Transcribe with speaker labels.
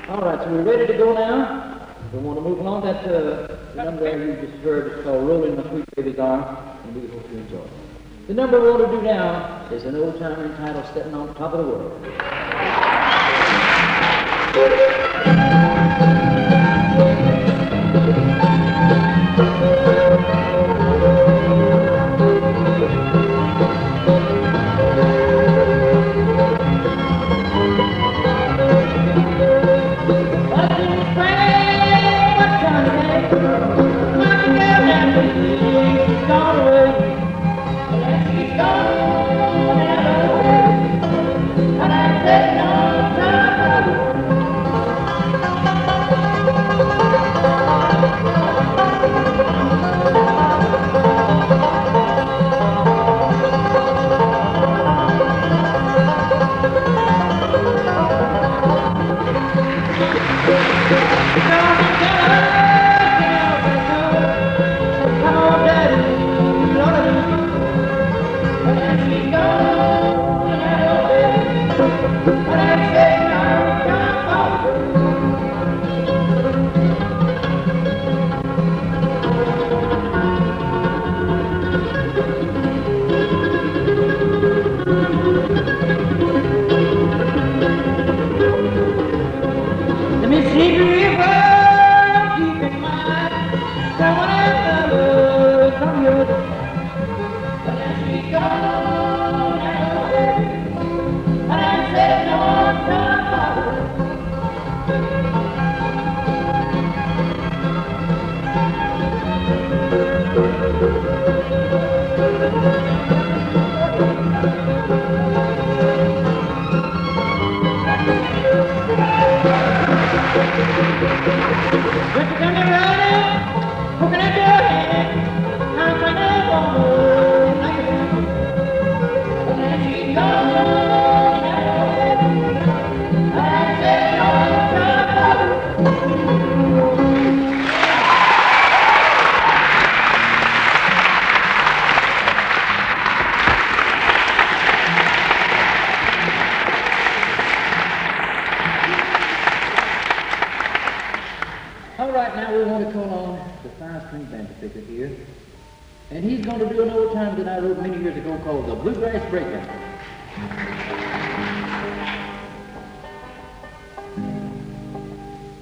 Speaker 1: All right, so we're ready to go now. We want to move along. That the number there you just heard is called Rolling My Sweet Baby's Arm, and we hope you enjoy it. The number we want to do now is an old timer entitled Stepping on Top of the World. All right, now we want to call on the five-string bandpicker here, and he's going to do an old time that I wrote many years ago called the Bluegrass Breakout.